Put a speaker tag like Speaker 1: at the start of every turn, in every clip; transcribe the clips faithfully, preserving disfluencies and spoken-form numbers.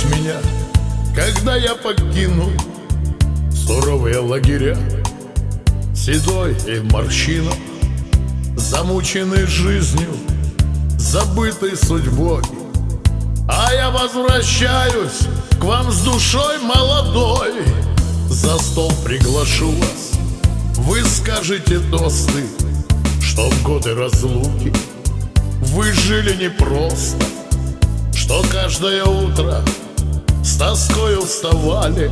Speaker 1: дождетесь меня, когда я покину суровые лагеря. Седой и в морщинах, замученный жизнью, забытый судьбой. А я возвращаюсь к вам с душой молодой. За стол приглашу вас, вы скажете тосты, что в годы разлуки вы жили непросто, что каждое утро с тоской вставали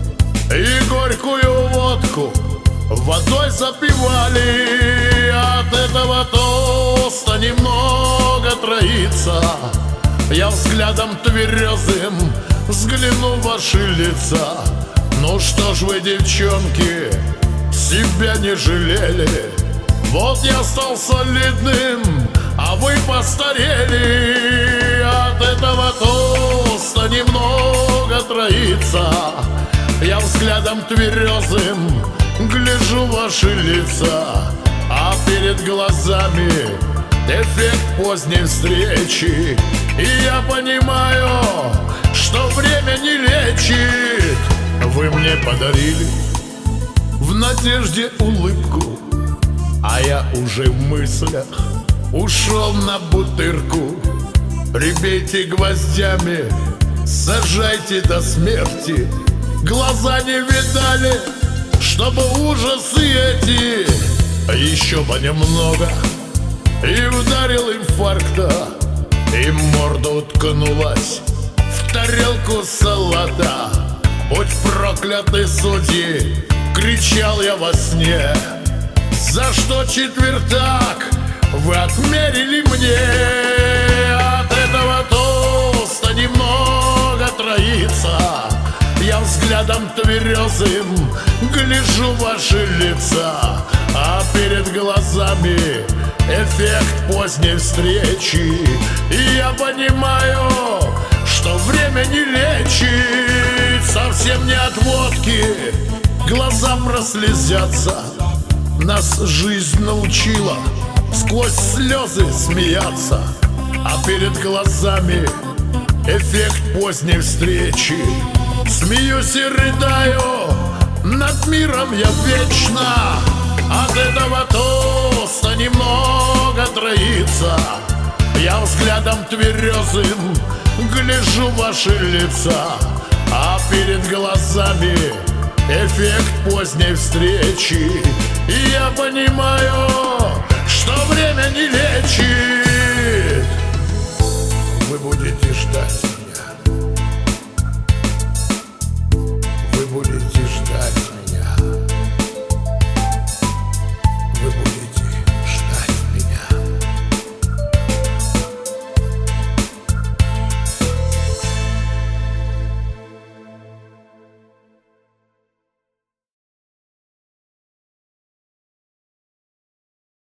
Speaker 1: и горькую водку водой запивали. От этого тоста немного троится. Я взглядом тверезым взгляну в ваши лица. Ну что ж вы, девчонки, себя не жалели? Вот я стал солидным, а вы постарели. От этого тоста немного троится. Я взглядом тверезым гляжу в ваши лица, а перед глазами эффект поздней встречи. И я понимаю, что время не лечит. Вы мне подарили в надежде улыбку, а я уже в мыслях ушел на бутырку. Прибейте гвоздями, сажайте до смерти. Глаза не видали, чтобы ужасы эти. Еще бы немного, и ударил инфаркта, и морда уткнулась в тарелку салата. Будь прокляты судьи, кричал я во сне. За что четвертак вы отмерили мне? От этого тоста немного троится. Я взглядом тверезым гляжу в ваши лица, а перед глазами эффект поздней встречи. И я понимаю, что время не лечит. Совсем не от водки глаза прослезятся. Нас жизнь научила сквозь слезы смеяться, а перед глазами эффект поздней встречи. Смеюсь и рыдаю, над миром я вечно. От этого тоста немного троится. Я взглядом тверезым гляжу в ваши лица, а перед глазами эффект поздней встречи. И я понимаю, что время не лечит. Вы будете ждать